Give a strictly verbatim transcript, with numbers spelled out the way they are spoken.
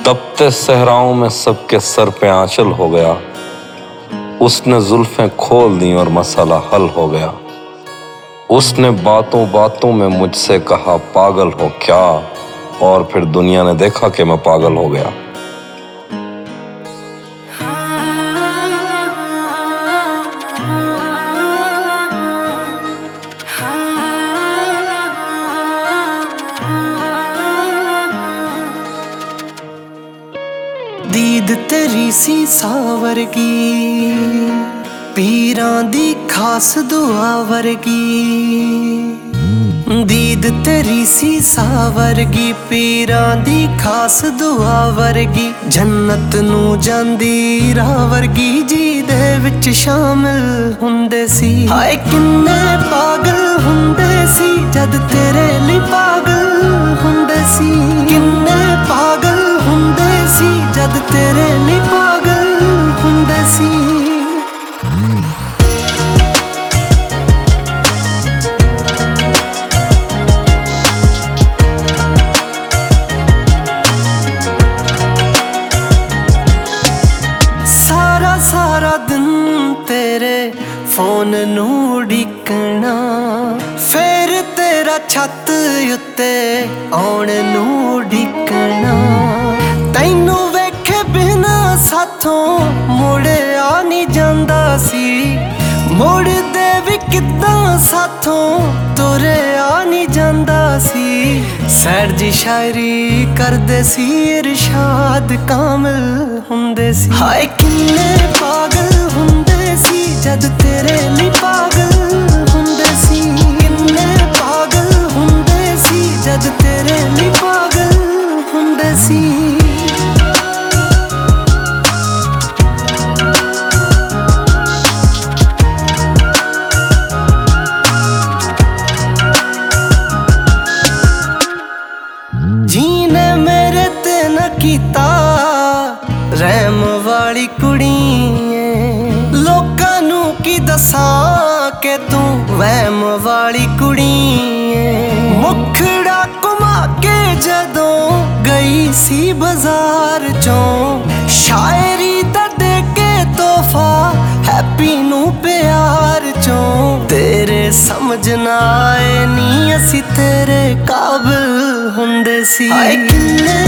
तपते सहराओं में सबके सर पे आंचल हो गया। उसने जुल्फें खोल दी और मसला हल हो गया। उसने बातों बातों में मुझसे कहा पागल हो क्या, और फिर दुनिया ने देखा कि मैं पागल हो गया। दीद तेरी सी सावरगी, पीरां दी खास दुआ वर्गी। दीद तेरी सी सावरगी, पीरां दी खास दुआ वर्गी। जन्नत नू जांदी राह वर्गी, जी दे विच शामिल हुंदे सी। हाय किन्ने पागल हुंदे सी जद तेरे लिए पागल हुंदे सी। किन्ने पागल हुंदे सी जद तेरे लिए पागल हुंदे सी। सारा सारा दिन तेरे फोन नू उड़ीकना, फिर तेरा छत उत्ते आउण नू उड़ीकना। तैनू वेखे बिना साथों मुड़े आ नहीं जांदा सी। मुड़दे भी किद्दां साथों तुरे आ नहीं जांदा सी। सैर जी शायरी करदे सी, इरशाद कामिल हुंदे सी। हाय किन्ने पागल हुंदे सी जद तेरे लिए पागल हुंदे सी। किन्ने पागल हुंदे सी जद तेरे लिए पागल हुंदे सी। जीने मेरे ते न कीता रहम वाली कुड़िए। लोकां नू की दसां के तू वहम वाली कुड़िए। मुखड़ा घुमा के जदों गई सी बाजार चों, शायरी दा दे के तोहफा हैप्पी नू प्यार चों। तेरे समझ ना आए नी असी तेरे काबिल हुंदे सी। हाय किन्ने